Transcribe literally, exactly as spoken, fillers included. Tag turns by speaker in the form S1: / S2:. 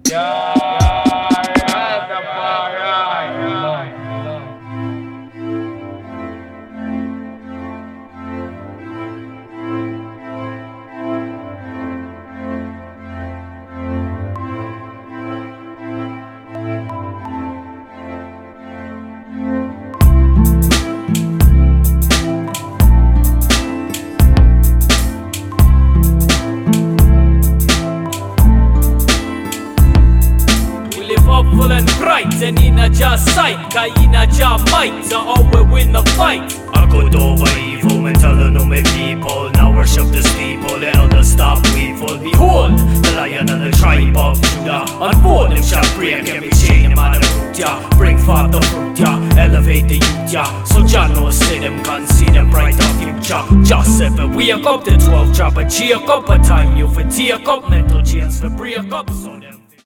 S1: Yeah, Rastafari.
S2: Full and bright, and in a jar sight, in a jar might, so always win the fight.
S3: A good over evil, me telling no me people, now worship the steeple, the elders stop evil. Behold, the lion and the tribe of Judah, unborn him shall break every chain, him and the root, yeah. Bring forth the fruit, yeah, elevate the youth, yeah. So Jah knows, see them, can see them bright of future. Just seven, wake up the twelve, drop a check up a time, you for take up mental chains for break up, so them